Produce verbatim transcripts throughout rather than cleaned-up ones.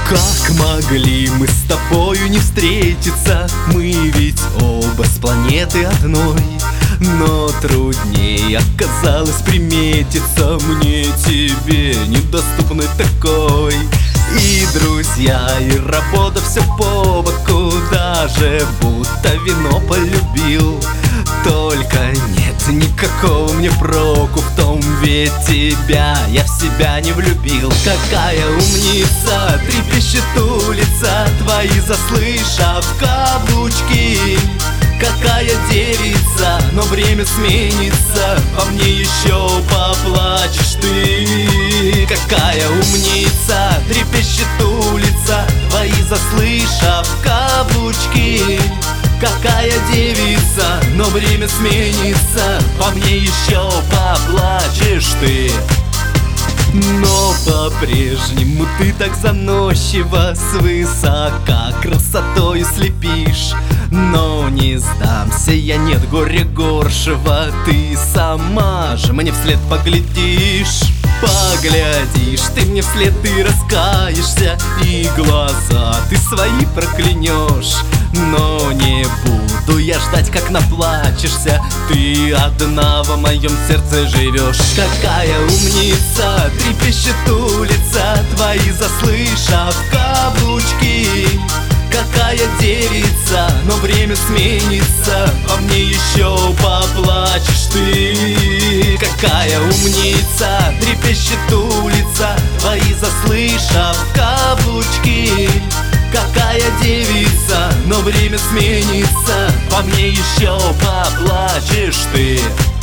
Как могли мы с тобою не встретиться? Мы ведь оба с планеты одной. Но труднее оказалось приметиться мне тебе, недоступной такой. И друзья, и работа, все по боку, даже будто вино полюбил. Только нет никакого мне проку в том, ведь тебя я в себя не влюбил. Какая умница, трепещет улица, твои заслышав каблучки. Какая девица, но время сменится, по мне еще поплачешь ты. Какая умница, трепещет улица, твои заслышав каблучки. Какая девица, но время сменится, по мне еще поплачешь ты. Но по-прежнему ты так заносчива, свысока красотою слепишь. Но не сдамся я, нет горя горшего, ты сама же мне вслед поглядишь. Поглядишь ты мне вслед, ты раскаешься, и глаза ты свои проклянешь. Но не буду я ждать, как наплачешься, ты одна во моем сердце живешь. Какая умница, трепещет улица, твои заслышав каблучки. Какая девица, но время сменится, по мне еще поплачешь ты. Какая умница, трепещет улица, твои заслышав каблучки. Какая девица, но время сменится, по мне еще поплачешь ты.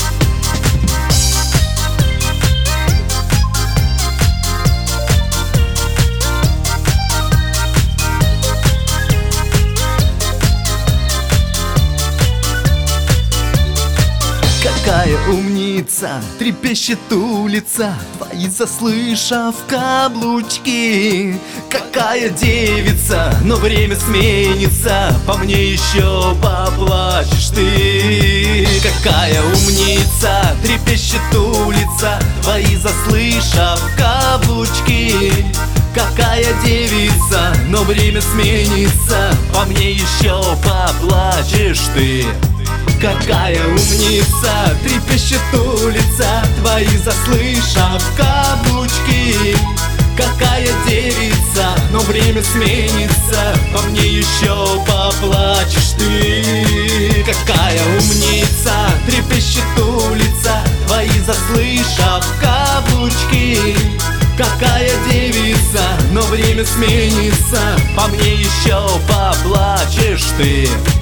Какая умница, трепещет улица, твои заслышав каблучки. Какая девица, но время сменится, по мне еще поплачешь ты. Какая умница, трепещет улица, твои заслышав каблучки. Какая девица, но время сменится, по мне еще поплачешь ты. Какая умница, трепещет улица, твои заслышав каблучки. Какая девица, но время сменится, по мне еще поплачешь ты. Какая умница, трепещет улица, твои заслышав каблучки. Какая девица, но время сменится, по мне еще поплачешь ты.